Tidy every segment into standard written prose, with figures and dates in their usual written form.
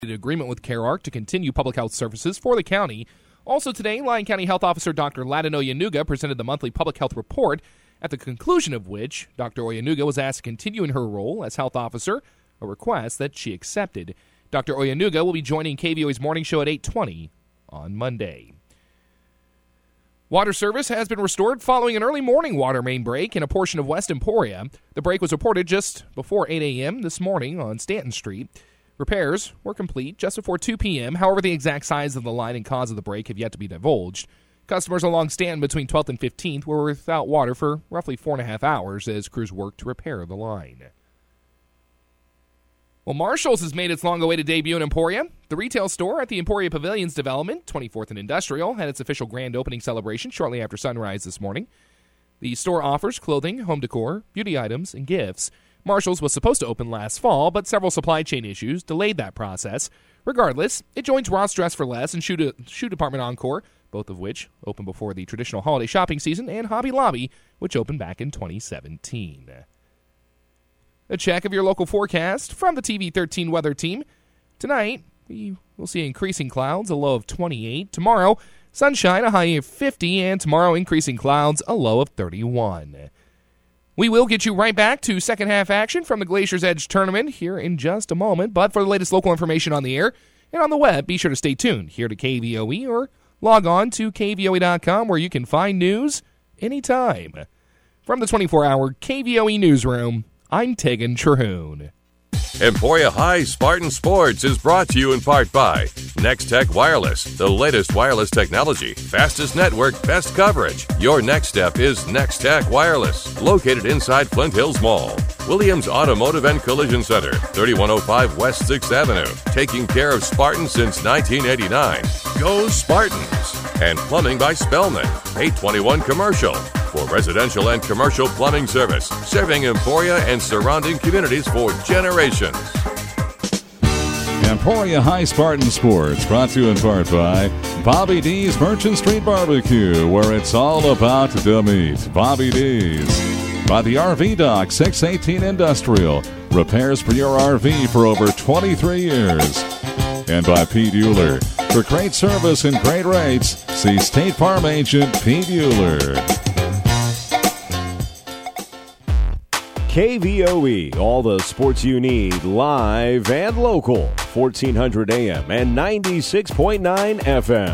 An agreement with CareArc to continue public health services for the county. Also today, Lyon County Health Officer Dr. Ladino Yanuga presented the monthly public health report, at the conclusion of which Dr. Oyanuga was asked to continue in her role as health officer, a request that she accepted. Dr. Oyanuga will be joining KVOE's morning show at 8:20 on Monday. Water service has been restored following an early morning water main break in a portion of West Emporia. The break was reported just before 8 a.m. this morning on Stanton Street. Repairs were complete just before 2 p.m. However, the exact size of the line and cause of the break have yet to be divulged. Customers along Stanton between 12th and 15th were without water for roughly 4.5 hours as crews worked to repair the line. Well, Marshall's has made its long-awaited debut in Emporia. The retail store at the Emporia Pavilions development, 24th and Industrial, had its official grand opening celebration shortly after sunrise this morning. The store offers clothing, home decor, beauty items, and gifts. Marshall's was supposed to open last fall, but several supply chain issues delayed that process. Regardless, it joins Ross Dress for Less and Shoe Department Encore, both of which opened before the traditional holiday shopping season, and Hobby Lobby, which opened back in 2017. A check of your local forecast from the TV 13 weather team. Tonight, we will see increasing clouds, a low of 28. Tomorrow, sunshine, a high of 50, and tomorrow, increasing clouds, a low of 31. We will get you right back to second half action from the Glacier's Edge tournament here in just a moment. But for the latest local information on the air and on the web, be sure to stay tuned here to KVOE or log on to KVOE.com where you can find news anytime. From the 24-hour KVOE newsroom, I'm Tegan Terhune. Emporia High Spartan Sports is brought to you in part by Next Tech Wireless, the latest wireless technology, fastest network, best coverage. Your next step is Next Tech Wireless, located inside Flint Hills Mall. Williams Automotive and Collision Center, 3105 West 6th Avenue, taking care of Spartans since 1989. Go Spartans! And Plumbing by Spellman, 821 Commercial. For residential and commercial plumbing service, serving Emporia and surrounding communities for generations. Emporia High Spartan Sports, brought to you in part by Bobby D's Merchant Street Barbecue, where it's all about the meat. Bobby D's. By the RV Dock, 618 Industrial. Repairs for your RV for over 23 years. And by Pete Euler. For great service and great rates, see State Farm agent Pete Euler. KVOE, all the sports you need, live and local, 1400 AM and 96.9 FM.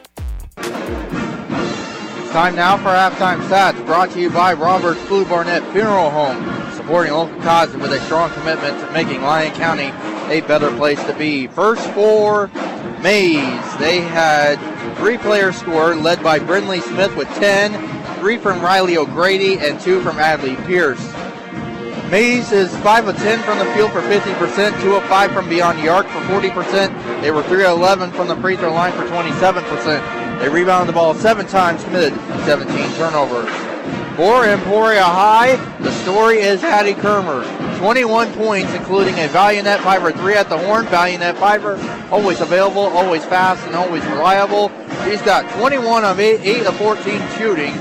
It's time now for Halftime Stats, brought to you by Roberts Blue Barnett Funeral Home, supporting local causes with a strong commitment to making Lyon County a better place to be. First for Mays, they had 3 players score, led by Brindley Smith with 10, 3 from Riley O'Grady, and 2 from Adley Pierce. Mays is 5 of 10 from the field for 50%, 2 of 5 from beyond the arc for 40%. They were 3 of 11 from the free throw line for 27%. They rebounded the ball 7 times, committed 17 turnovers. For Emporia High, the story is Hattie Kermer. 21 points, including a Valiant Piper 3 at the horn. Valiant Piper, always available, always fast, and always reliable. She's got 21 of 8 of 14 shooting.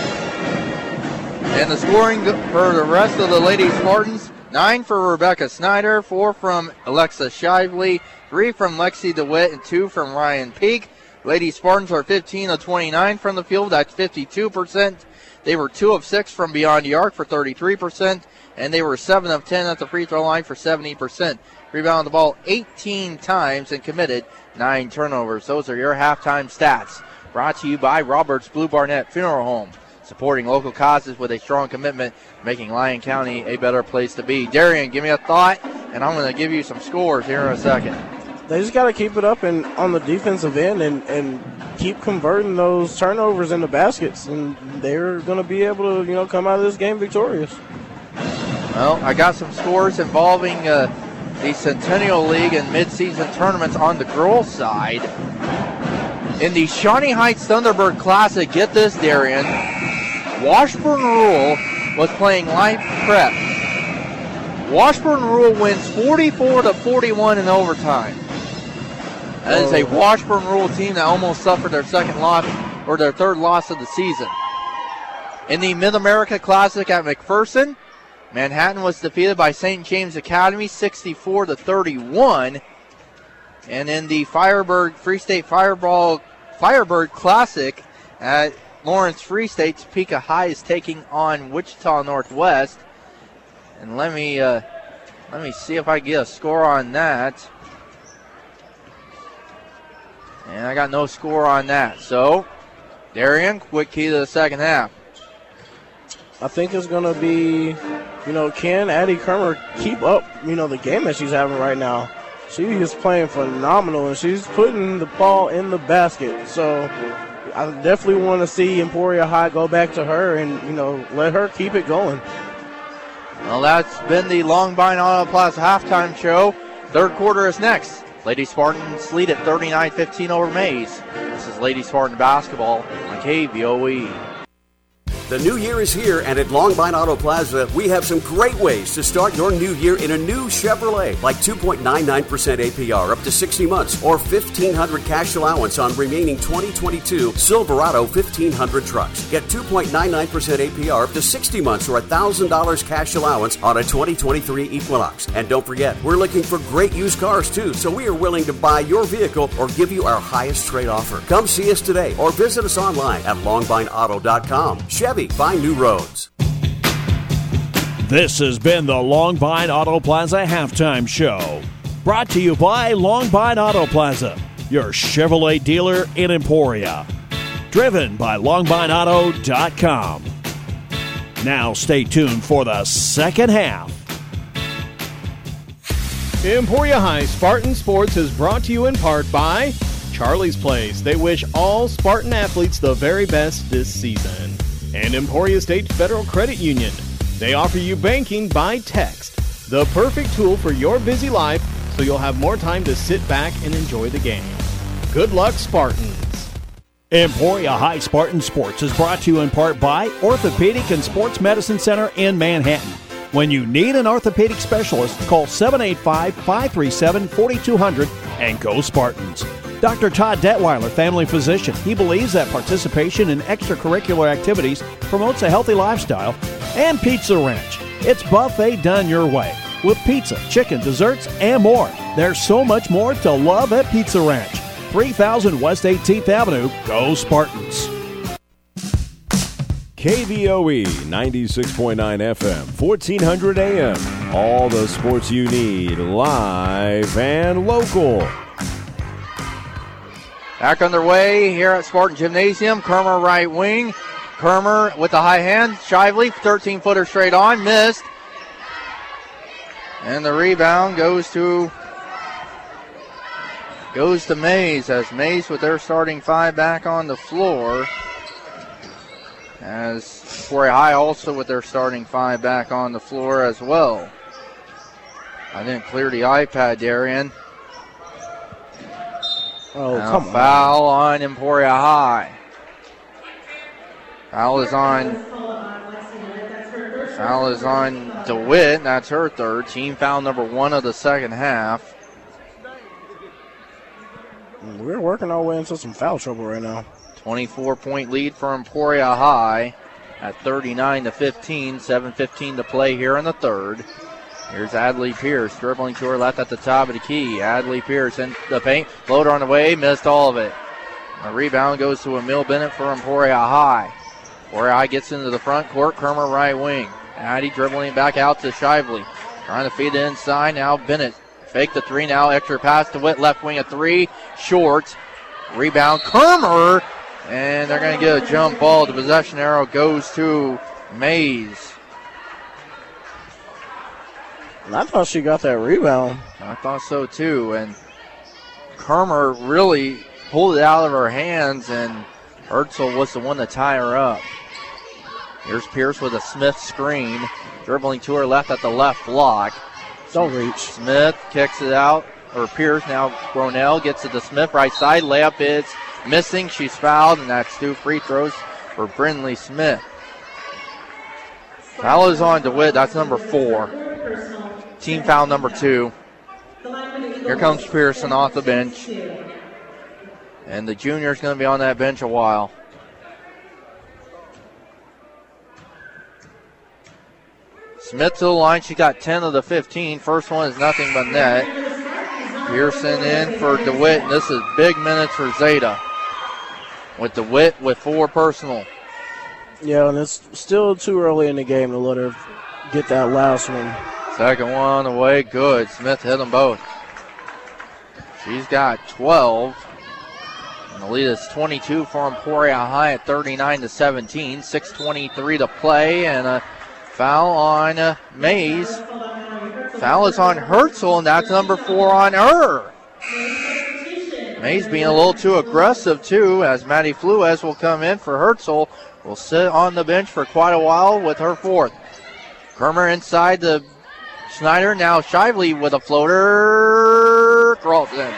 And the scoring for the rest of the Lady Spartans, 9 for Rebecca Snyder, 4 from Alexa Shively, 3 from Lexi DeWitt, and 2 from Ryan Peak. Lady Spartans are 15 of 29 from the field, that's 52%. They were 2 of 6 from beyond the arc for 33%, and they were 7 of 10 at the free throw line for 70%. Rebounded the ball 18 times and committed 9 turnovers. Those are your halftime stats. Brought to you by Roberts Blue Barnett Funeral Home, supporting local causes with a strong commitment, making Lyon County a better place to be. Darian, give me a thought, and I'm going to give you some scores here in a second. They just got to keep it up and on the defensive end and keep converting those turnovers into baskets, and they're going to be able to, come out of this game victorious. Well, I got some scores involving the Centennial League and midseason tournaments on the girls' side. In the Shawnee Heights Thunderbird Classic, get this, Darian, Washburn Rural was playing Life Prep. Washburn Rural wins 44-41 in overtime. That is a Washburn Rural team that almost suffered their second loss or their third loss of the season. In the Mid-America Classic at McPherson, Manhattan was defeated by St. James Academy 64-31. And in the Free State Firebird Classic at Lawrence Free State, Topeka High is taking on Wichita Northwest. And let me see if I get a score on that. And I got no score on that. So, Darian, quick key to the second half. I think it's going to be, can Addie Kermer keep up, the game that she's having right now? She is playing phenomenal, and she's putting the ball in the basket. So I definitely want to see Emporia High go back to her and, let her keep it going. Well, that's been the Longbine Auto Plaza halftime show. Third quarter is next. Lady Spartans lead at 39-15 over Mays. This is Lady Spartan basketball on KVOE. The new year is here, and at Longbine Auto Plaza, we have some great ways to start your new year in a new Chevrolet, like 2.99% APR up to 60 months, or $1,500 cash allowance on remaining 2022 Silverado 1500 trucks. Get 2.99% APR up to 60 months, or $1,000 cash allowance on a 2023 Equinox. And don't forget, we're looking for great used cars too, so we are willing to buy your vehicle or give you our highest trade offer. Come see us today, or visit us online at longbineauto.com. Chevy, find new roads. This has been the Longbine Auto Plaza halftime show. Brought to you by Longbine Auto Plaza, your Chevrolet dealer in Emporia. Driven by longbineauto.com. Now stay tuned for the second half. Emporia High Spartan Sports is brought to you in part by Charlie's Place. They wish all Spartan athletes the very best this season. And Emporia State Federal Credit Union. They offer you banking by text, the perfect tool for your busy life so you'll have more time to sit back and enjoy the game. Good luck, Spartans. Emporia High Spartan Sports is brought to you in part by Orthopedic and Sports Medicine Center in Manhattan. When you need an orthopedic specialist, call 785-537-4200 and go Spartans. Dr. Todd Detweiler, family physician. He believes that participation in extracurricular activities promotes a healthy lifestyle. And Pizza Ranch. It's buffet done your way with pizza, chicken, desserts, and more. There's so much more to love at Pizza Ranch. 3000 West 18th Avenue. Go Spartans. KVOE 96.9 FM, 1400 AM. All the sports you need, live and local. Back underway here at Spartan Gymnasium. Kermer right wing. Kermer with the high hand. Shively, 13-footer straight on. Missed. And the rebound goes to Mays, as Mays with their starting five back on the floor. As Emporia High also with their starting five back on the floor as well. I didn't clear the iPad, Darian. Oh, now come on. Foul on Emporia High. Foul is on DeWitt. That's her third. Team foul number 1 of the second half. We're working our way into some foul trouble right now. 24-point lead for Emporia High at 39-15. 7:15 to play here in the third. Here's Adley Pierce dribbling to her left at the top of the key. Adley Pierce in the paint. Floater on the way. Missed all of it. A rebound goes to Emil Bennett for Emporia High. Emporia High gets into the front court. Kermer right wing. Addie dribbling back out to Shively. Trying to feed it inside. Now Bennett. Fake the three now. Extra pass to Witt. Left wing a three. Short. Rebound. Kermer. And they're going to get a jump ball. The possession arrow goes to Mays. I thought she got that rebound. I thought so too. And Kermer really pulled it out of her hands, and Ertzel was the one to tie her up. Here's Pierce with a Smith screen. Dribbling to her left at the left block. Don't reach. Smith kicks it out. Or Pierce now. Ronell gets it to Smith. Right side. Layup is missing. She's fouled, and that's 2 free throws for Brindley Smith. Foul is on DeWitt. That's number 4. Team foul number 2. Here comes Pearson off the bench. And the junior's going to be on that bench a while. Smith to the line. She got 10 of the 15. First one is nothing but net. Pearson in for DeWitt, and this is big minutes for Zeta. With DeWitt with 4 personal. Yeah, and it's still too early in the game to let her get that last one. Second one on the way, good. Smith hit them both. She's got 12. And the lead is 22 for Emporia High at 39-17. 6:23 to play, and a foul on Mays. Foul is on Herzl, and that's number 4 on her. Mays being a little too aggressive, too, as Maddie Fluez will come in for Herzl. Will sit on the bench for quite a while with her 4th. Kermer inside the Snyder. Now Shively with a floater. Crawls in.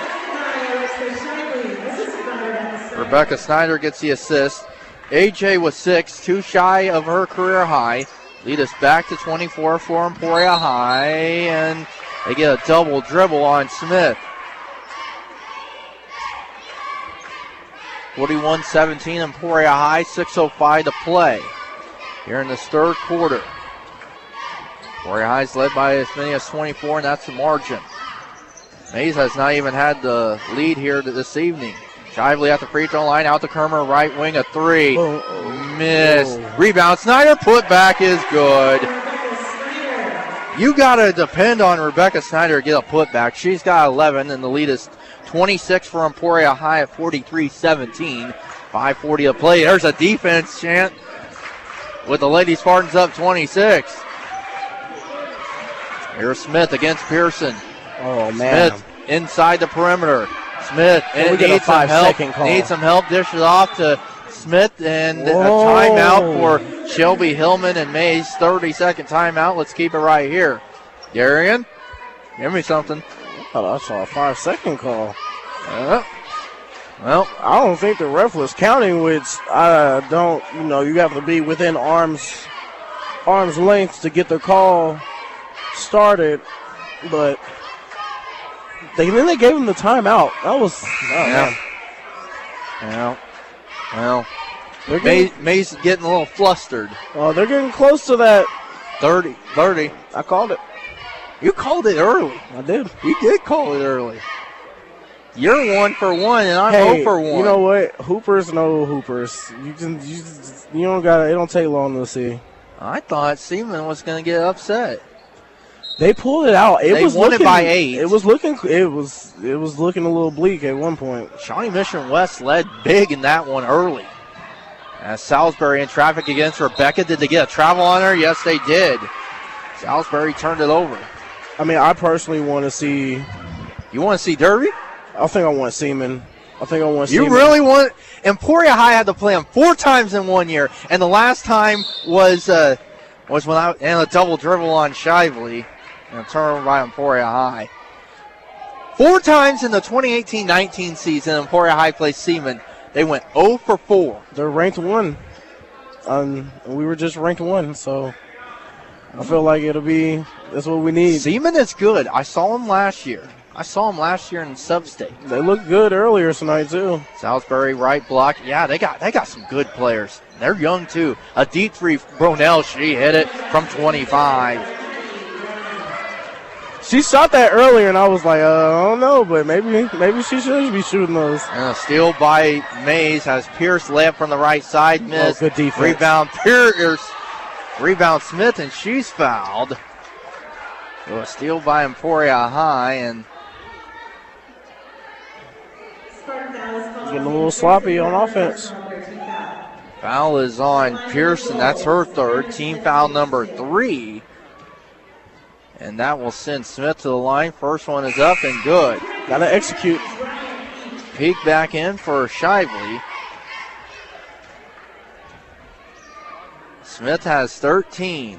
Rebecca Snyder gets the assist. AJ with 6, 2 shy of her career high. Lead us back to 24 for Emporia High, and they get a double dribble on Smith. 41-17 Emporia High, 6:05 to play here in this third quarter. Emporia High's led by as many as 24, and that's the margin. Mays has not even had the lead here this evening. Shively at the free throw line, out to Kermer, right wing, a 3. Miss. Rebound, Snyder, put back is good. You got to depend on Rebecca Snyder to get a putback. She's got 11, and the lead is 26 for Emporia High at 43-17. 5:40 to play. There's a defense chant with the Lady Spartans up 26. Here's Smith against Pearson. Oh, man. Smith inside the perimeter. Smith and needs some help. Needs some help. Dishes off to Smith, and a timeout for Shelby Hillman and Mays. 30-second timeout. Let's keep it right here. Darian, give me something. I thought I saw a 5-second call. Well, I don't think the ref was counting, which I don't, you have to be within arm's length to get the call started, but then they gave him the timeout. That was, Well, Mays is getting a little flustered. They're getting close to that. 30. I called it. You called it early. I did. You did call it early. You're 1 for 1, and I'm 0 for 1. You know what? Hoopers know hoopers. You don't got it. It don't take long to see. I thought Seaman was going to get upset. They pulled it out. They won it by 8. It was looking a little bleak at one point. Shawnee Mission West led big in that one early. As Salisbury in traffic against Rebecca. Did they get a travel on her? Yes, they did. Salisbury turned it over. I mean, I personally want to see. You want to see Derby? I think I want Seaman. You Seaman. really want? Emporia High had to play them 4 times in 1 year, and the last time was when a double dribble on Shively and a turnover by Emporia High. 4 times in the 2018-19 season, Emporia High played Seaman. They went 0 for 4. They're ranked 1. We were just ranked 1, so I feel like that's what we need. Seaman is good. I saw him last year. In sub-state. They looked good earlier tonight, too. Salisbury right block. Yeah, they got some good players. They're young, too. A deep three, Bronell. She hit it from 25. She shot that earlier, and I was like, I don't know, but maybe she should be shooting those. And a steal by Mays has Pierce layup from the right side. Miss. Good defense. Rebound Pierce. Rebound Smith, and she's fouled. So a steal by Emporia High, and getting a little sloppy on offense. Foul is on Pearson. That's her 3rd. Team foul number 3. And that will send Smith to the line. First one is up and good. Got to execute. Peek back in for Shively. Smith has 13.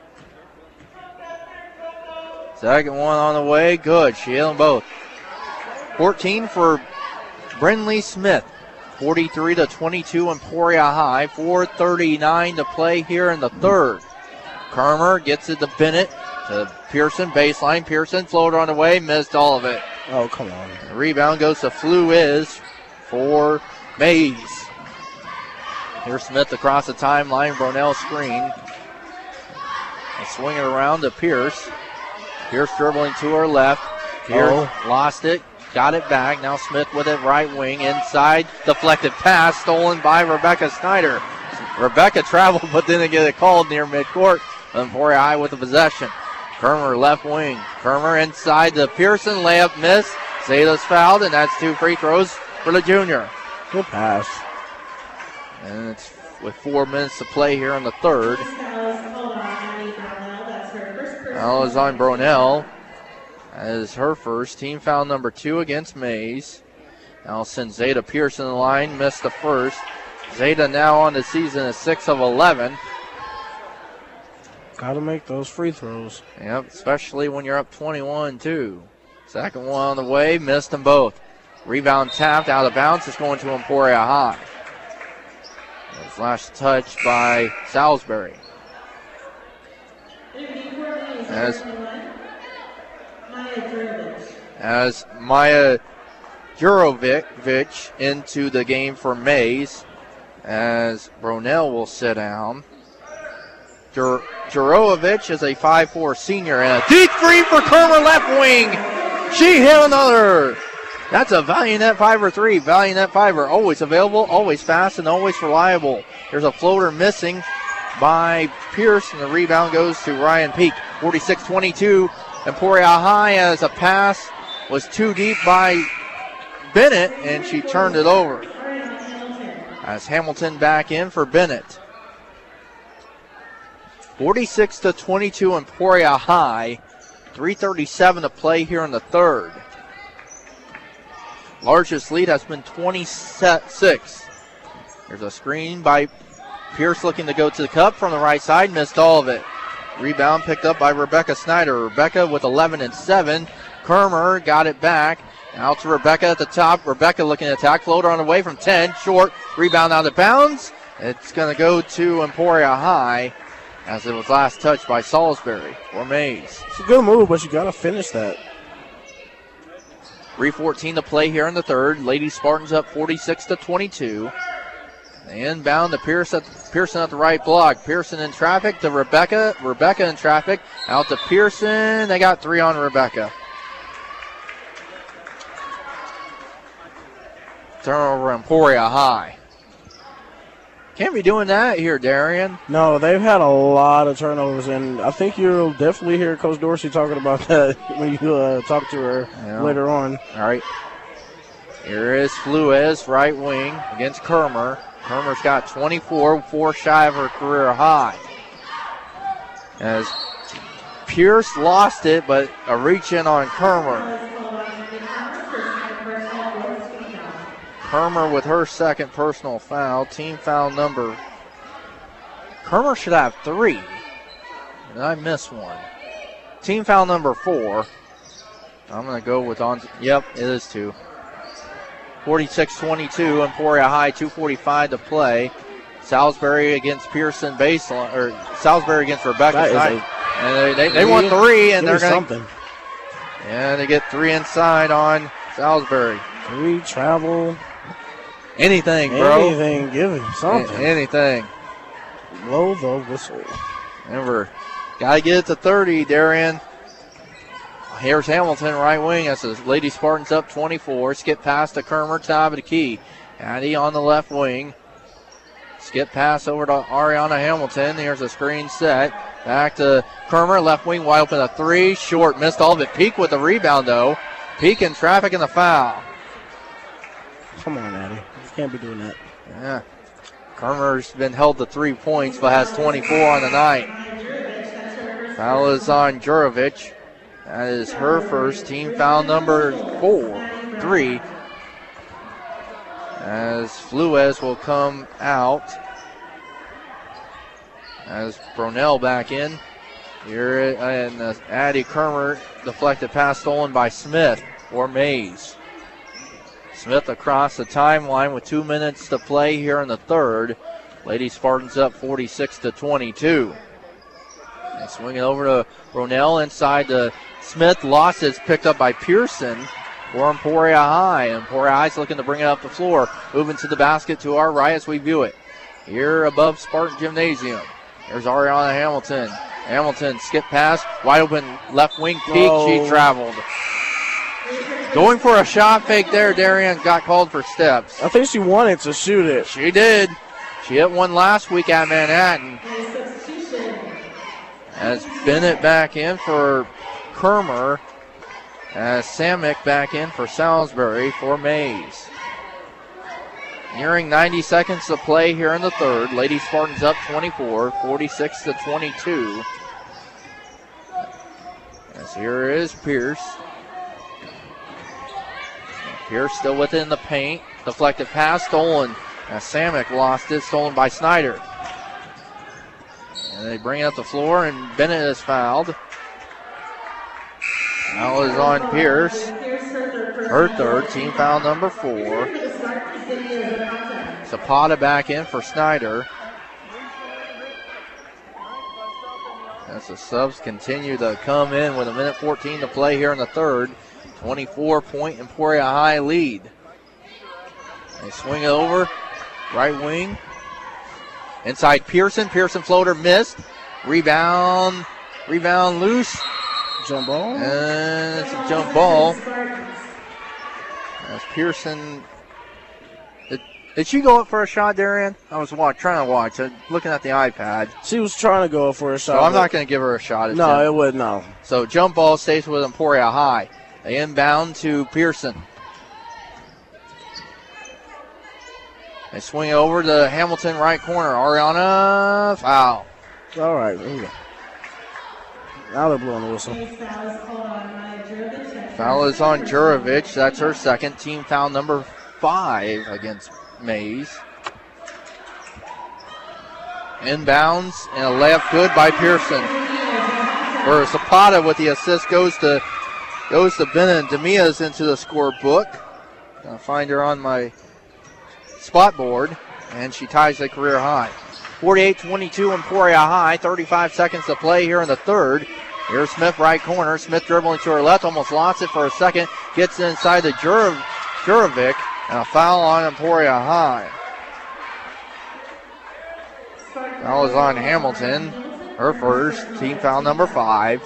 Second one on the way. Good. She hit them both. 14 for Brinley Smith. 43-22 Emporia High. 4:39 to play here in the third. Kermer gets it to Bennett. To Pearson, baseline. Pearson floater on the way. Missed all of it. Oh, come on. The rebound goes to Fluiz for Mays. Here's Smith across the timeline. Bronell screen. And swing it around to Pierce. Pierce dribbling to her left. Pierce lost it, got it back. Now Smith with it right wing inside. Deflected pass stolen by Rebecca Snyder. Rebecca traveled but didn't get it called near midcourt. Emporia High with the possession. Kermer left wing. Kermer inside to Pearson. Layup missed. Zeta's fouled, and that's 2 free throws for the junior. Good pass. And it's with 4 minutes to play here in the third. Foul is on Bronell. That is her first. Team foul number 2 against Mays. Now send Zeta Pearson in the line. Missed the first. Zeta now on the season is 6 of 11. Got to make those free throws. Yep, especially when you're up 21-2. Second one on the way. Missed them both. Rebound tapped out of bounds. It's going to Emporia High. It's last touch by Salisbury. As Maya Jurovic into the game for Mays, as Bronell will sit down. Jurovic is a 5'4 senior, and a deep three for Kermer left wing. She hit another. That's a Valiant 5-3. Valiant 5 always available, always fast, and always reliable. There's a floater missing by Pierce, and the rebound goes to Ryan Peak. 46-22. Emporia High, as a pass was too deep by Bennett, and she turned it over. As Hamilton back in for Bennett. 46-22 Emporia High. 3:37 to play here in the third. Largest lead has been 26. There's a screen by Pierce looking to go to the cup from the right side. Missed all of it. Rebound picked up by Rebecca Snyder. Rebecca with 11 and 7. Kermer got it back. Out to Rebecca at the top. Rebecca looking to attack. Floater on the way from 10. Short. Rebound out of bounds. It's going to go to Emporia High, as it was last touched by Salisbury or Mays. It's a good move, but you got to finish that. 3:14 to play here in the third. Lady Spartans up 46-22. They inbound to Pearson at the right block. Pearson in traffic to Rebecca. Rebecca in traffic. Out to Pearson. They got 3 on Rebecca. Turnover Emporia High. Can't be doing that here, Darian. No, they've had a lot of turnovers, and I think you'll definitely hear Coach Dorsey talking about that when you talk to her later on. All right. Here is Fluez, right wing, against Kermer. Kermer's got 24, 4 shy of her career high. As Pierce lost it, but a reach in on Kermer. Kermer with her second personal foul. Team foul number. Kermer should have 3. And I missed one. Team foul number 4. I'm going to go with on. Yep, it is 2. 46-22. Emporia High, 2:45 to play. Salisbury against Pearson baseline, or Salisbury against Rebecca. And they want 3, and they're going to. And they get 3 inside on Salisbury. 3 travel. Anything, bro. Anything, give him something. Anything. Blow the whistle. Remember, got to get it to 30, Darian. Here's Hamilton, right wing. That's the Lady Spartans up 24. Skip pass to Kermer, top of the key. Addie on the left wing. Skip pass over to Ariana Hamilton. Here's a screen set. Back to Kermer, left wing, wide open, a 3. Short, missed all of it. Peak with the rebound, though. Peak in traffic in the foul. Come on, Addie. You can't be doing that. Yeah. Kermer's been held to 3 points, but has 24 on the night. Foul is on Jurovic. That is her first. Team foul number 3. As Fluez will come out. As Bronell back in. Here, and Addie Kermer deflected pass stolen by Smith or Mays. Smith across the timeline with 2 minutes to play here in the third. Lady Spartans up 46-22. They swing it over to Bronell inside to Smith. Lost it. Picked up by Pearson for Emporia High. Emporia High's looking to bring it up the floor. Moving to the basket to our right as we view it. Here above Spartan Gymnasium. There's Ariana Hamilton. Hamilton skip pass. Wide open left wing peek. She traveled. Going for a shot fake there. Darian got called for steps. I think she wanted to shoot it. She did. She hit one last week at Manhattan. As Bennett back in for Kermer. As Samick back in for Salisbury for Mays. Nearing 90 seconds to play here in the third. Lady Spartans up 24, 46-22. As here is Pierce. Pierce still within the paint. Deflected pass stolen. As Samick lost it, stolen by Snyder. And they bring it up the floor, and Bennett is fouled. Foul is on Pierce. Her third, team foul number 4. Zapata back in for Snyder. As the subs continue to come in with 1:14 to play here in the third. 24-point Emporia High lead. They swing it over. Right wing. Inside Pearson. Pearson floater missed. Rebound loose. Jump ball. And it's a jump ball. As Pearson. Did she go up for a shot, Darian? I was trying to watch. Looking at the iPad. She was trying to go up for a shot. So I'm not going to give her a shot. No, it would no. So jump ball stays with Emporia High. They inbound to Pearson. They swing it over to Hamilton right corner. Ariana, foul. All right, there you go. Now they're blowing the whistle. Foul is on Jurovic. That's her second. Team foul number 5 against Mays. Inbounds and a layup good by Pearson. Or Zapata with the assist goes to Bennett. Demia's into the scorebook. I'll find her on my spot board, and she ties the career high. 48-22 Emporia High. 35 seconds to play here in the third. Here's Smith right corner. Smith dribbling to her left, almost lost it for a second. Gets inside the Jurovic, and a foul on Emporia High. Foul is on Hamilton. Her first, team foul number 5.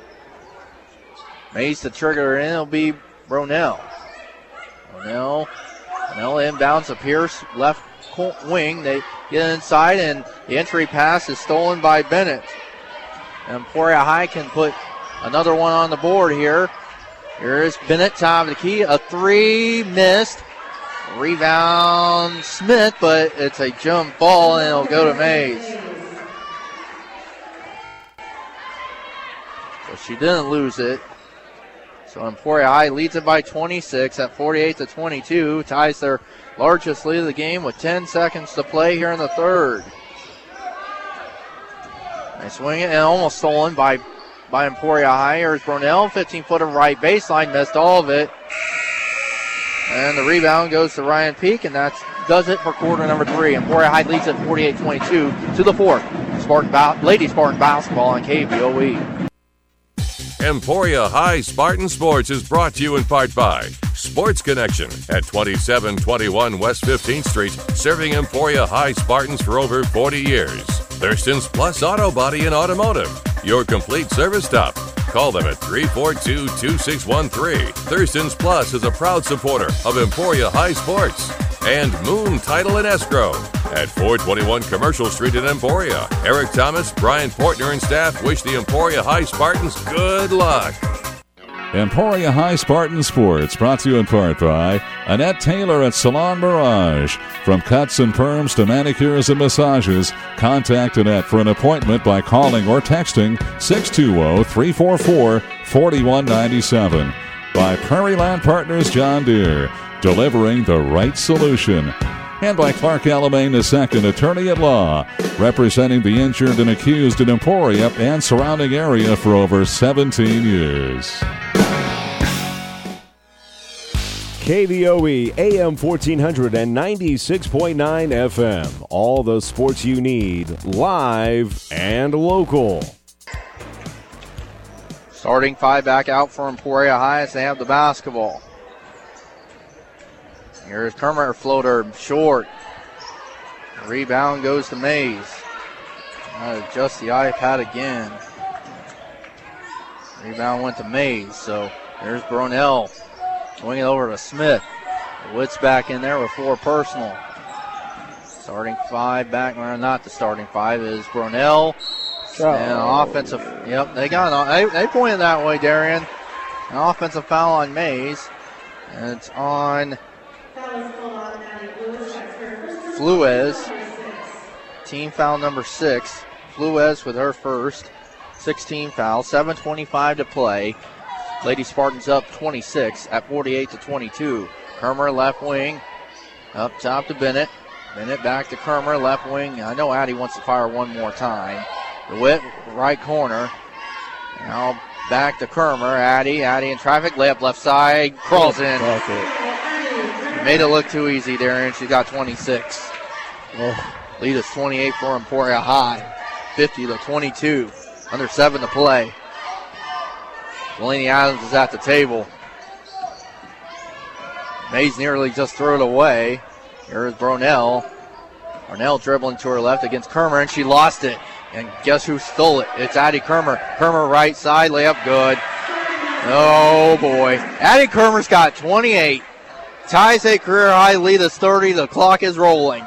Mays to trigger in, it'll be Ronell. Ronell inbounds to Pierce, left wing. They get inside, and the entry pass is stolen by Bennett. And Emporia High can put another one on the board here. Here's Bennett, top of the key. A 3 missed. Rebound Smith, but it's a jump ball, and it'll go to Mays. So she didn't lose it. So Emporia High leads it by 26 at 48-22. Ties their largest lead of the game with 10 seconds to play here in the third. They swing it and almost stolen by Emporia High. Here's Brunell, 15-footer right baseline, missed all of it. And the rebound goes to Ryan Peak, and that does it for quarter number 3. Emporia High leads at 48-22 to the fourth. Lady Spartan basketball on KVOE. Emporia High Spartan Sports is brought to you in part by Sports Connection at 2721 West 15th Street, serving Emporia High Spartans for over 40 years. Thurston's Plus Auto Body and Automotive, your complete service stop. Call them at 342-2613. Thurston's Plus is a proud supporter of Emporia High Sports. And Moon Title and Escrow at 421 Commercial Street in Emporia. Eric Thomas, Brian Portner, and staff wish the Emporia High Spartans good luck. Emporia High Spartan Sports, brought to you in part by Annette Taylor at Salon Mirage. From cuts and perms to manicures and massages, contact Annette for an appointment by calling or texting 620-344-4197. By Prairie Land Partners John Deere, delivering the right solution. And by Clark Alamain II, attorney at law, representing the injured and accused in Emporia and surrounding area for over 17 years. KVOE AM 1400 and 96.9 FM. All the sports you need, live and local. Starting 5 back out for Emporia High as they have the basketball. Here's Kermer, floater short. Rebound goes to Mays. Adjust the iPad again. Rebound went to Mays. So here's Brunell. Swing it over to Smith. Witt's back in there with 4 personal. Starting 5 back, or not the starting 5, is Brunell. And offensive, yep, they pointed that way, Darian. An offensive foul on Mays. And it's on Fluez. Team foul number 6. Fluez with her first. 16 foul, 7:25 to play. Lady Spartans up 26 at 48-22. Kermer left wing, up top to Bennett. Bennett back to Kermer, left wing. I know Addie wants to fire one more time. DeWitt, right corner. Now back to Kermer. Addie in traffic, layup left side, crawls in. Made it look too easy there, and she got 26. Lead is 28 for Emporia High, 50-22. Under 7 to play. Delaney Adams is at the table. Mays nearly just threw it away. Here's Brunell. Brunell dribbling to her left against Kermer, and she lost it. And guess who stole it? It's Addie Kermer. Kermer right side, layup good. Oh, boy. Addie Kermer's got 28. Ties a career high, lead is 30. The clock is rolling.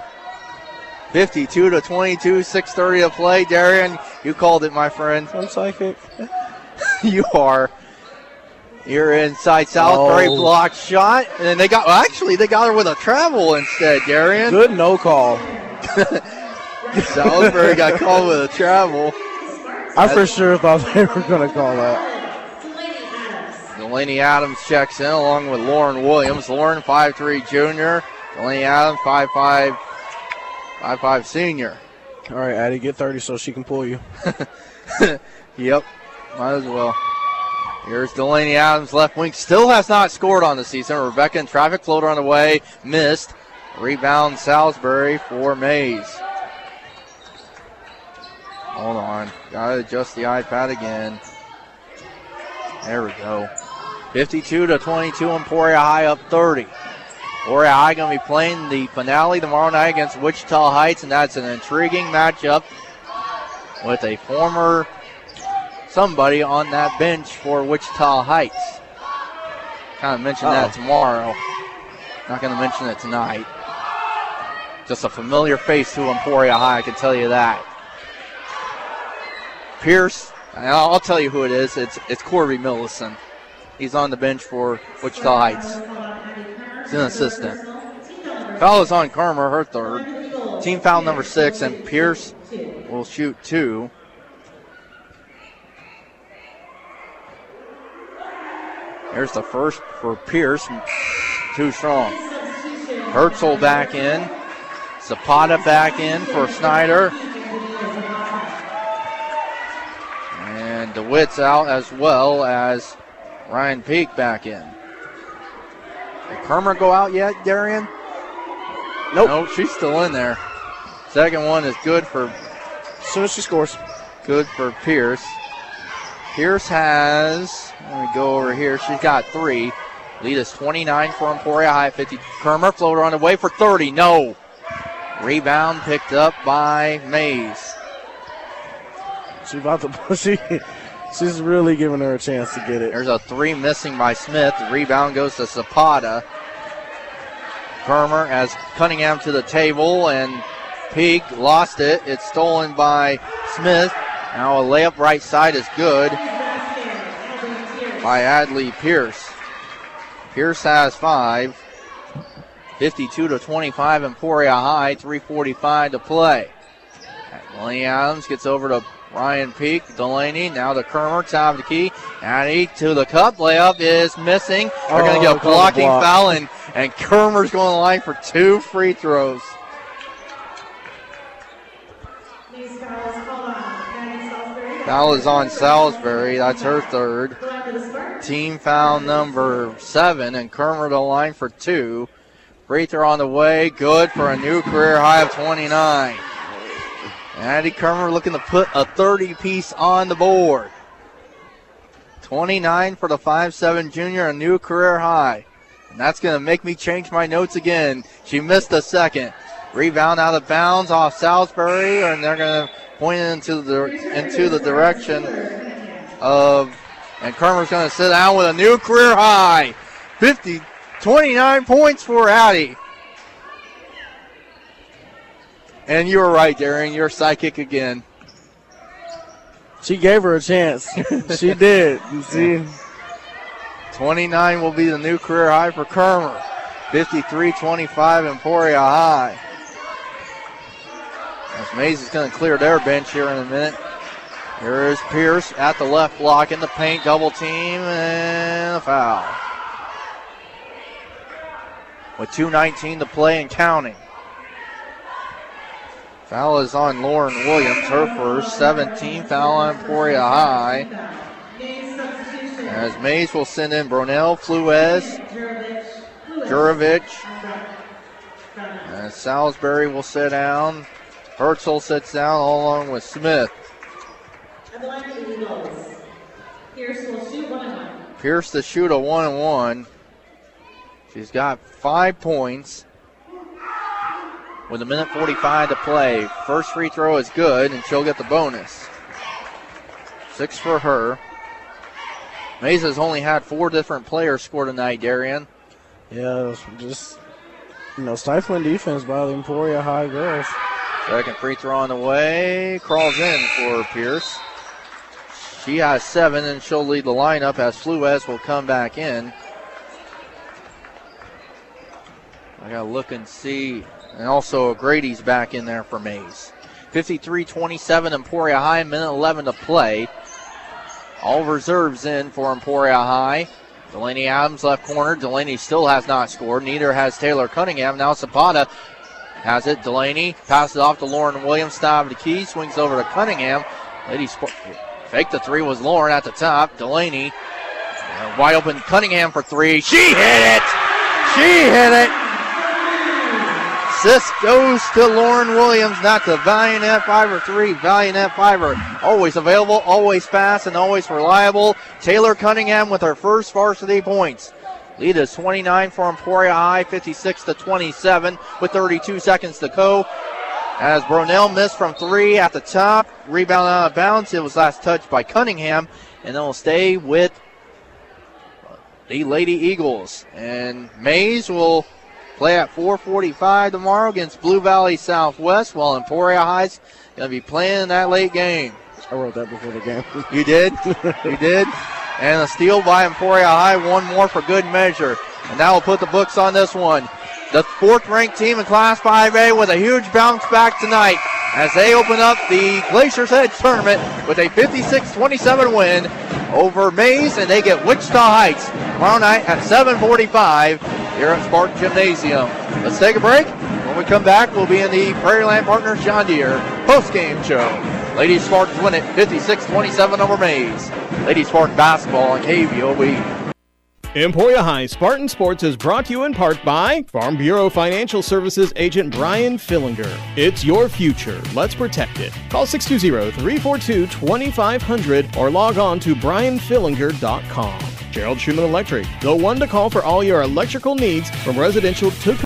52-22, 6:30 to play. Darian, you called it, my friend. I'm psychic. You are. You're inside Salisbury, blocked shot. And then they got her with a travel instead, Darian. Good no call. Salisbury got called with a travel. I for sure thought they were going to call that. Delaney Adams checks in along with Lauren Williams. Lauren, 5'3" junior. Delaney Adams, 5'5" senior. All right, Addie, get 30 so she can pull you. Yep, might as well. Here's Delaney Adams, left wing. Still has not scored on the season. Rebecca in traffic, floater on the way. Missed. Rebound Salisbury for Mays. Hold on. Got to adjust the iPad again. There we go. 52-22, Emporia High up 30. Emporia High going to be playing the finale tomorrow night against Wichita Heights, and that's an intriguing matchup with a former somebody on that bench for Wichita Heights. Kind of mention that tomorrow. Not going to mention it tonight. Just a familiar face to Emporia High, I can tell you that. Pierce, I'll tell you who it is. It's Corby Millison. He's on the bench for Wichita Heights. He's an assistant. Foul is on Kermer, her third. Team foul number 6, and Pierce will shoot 2. Here's the first for Pierce. Too strong. Herzl back in. Zapata back in for Snyder. And DeWitt's out as well as Ryan Peak back in. Did Kermer go out yet, Darian? Nope. No, she's still in there. Second one is good for... As soon as she scores. Good for Pierce. Pierce has... Let me go over here. She's got 3. Lead is 29 for Emporia High, 50. Kermer, floater on the way for 30. No. Rebound picked up by Mays. She's really giving her a chance to get it. There's a 3 missing by Smith. The rebound goes to Zapata. Kermer has Cunningham to the table, and Peak lost it. It's stolen by Smith. Now a layup right side is good by Adley Pierce. Pierce has 5. 52-25, Emporia High, 3:45 to play. Delaney Adams gets over to Ryan Peak. Delaney now to Kermer, top of the key. Addie to the cup. Layup is missing. They're going to get a blocking foul, and Kermer's going to the line for 2 free throws. Foul is on Salisbury. That's her third. Team foul number 7, and Kermer to the line for 2. Free throw on the way. Good for a new career high of 29. Addie Kermer looking to put a 30-piece on the board. 29 for the 5'7" junior, a new career high. And that's going to make me change my notes again. She missed a second. Rebound out of bounds off Salisbury, and they're going to point it into the direction of, and Kermer's going to sit down with a new career high. 29 points for Addie. And you were right, Darian. You're psychic again. She gave her a chance. She did. You see? 29 will be the new career high for Kermer. 53-25 Emporia High. As Mays is going to clear their bench here in a minute. Here is Pierce at the left block in the paint, double team, and a foul. With 2:19 to play and counting. Foul is on Lauren Williams, her first, 17th foul on Emporia High. As Mays will send in Bronell, Fluez, Jurovic. As Salisbury will sit down. Herzl sits down along with Smith. Pierce to shoot a 1-and-1. She's got 5 points with 1:45 to play. First free throw is good, and she'll get the bonus. 6 for her. Mays has only had 4 different players score tonight, Darian. Yeah, just, stifling defense by the Emporia High girls. Second free throw on the way. Crawls in for Pierce. She has 7, and she'll lead the lineup as Fluez will come back in. I got to look and see. And also Grady's back in there for Mays. 53-27 Emporia High, 1:11 to play. All reserves in for Emporia High. Delaney Adams left corner. Delaney still has not scored. Neither has Taylor Cunningham. Now Zapata has it. Delaney passes it off to Lauren Williams. Stab the key. Swings over to Cunningham. Ladies fake the three was Lauren at the top. Delaney wide open. Cunningham for 3. She hit it. She hit it. Assist goes to Lauren Williams, not to Valiant Fiber 3. Valiant Fiber always available, always fast, and always reliable. Taylor Cunningham with her first varsity points. Lead is 29 for Emporia High, 56-27 with 32 seconds to go. As Bronell missed from 3 at the top, rebound out of bounds. It was last touched by Cunningham, and it'll stay with the Lady Eagles. And Mays will play at 4:45 tomorrow against Blue Valley Southwest, while Emporia High's going to be playing in that late game. I wrote that before the game. You did? You did? And a steal by Emporia High, one more for good measure. And that will put the books on this one. The 4th-ranked team in Class 5A with a huge bounce back tonight as they open up the Glacier's Edge tournament with a 56-27 win over Mays, and they get Wichita Heights tomorrow night at 7:45 here at Spartan Gymnasium. Let's take a break. When we come back, we'll be in the Prairie Land Partners John Deere post-game show. Ladies Spartans win it 56-27 over Mays. Ladies Spartan basketball on KVOB. Emporia High Spartan Sports is brought to you in part by Farm Bureau Financial Services agent Brian Fillinger. It's your future. Let's protect it. Call 620-342-2500 or log on to brianfillinger.com. Gerald Schumann Electric, the one to call for all your electrical needs from residential to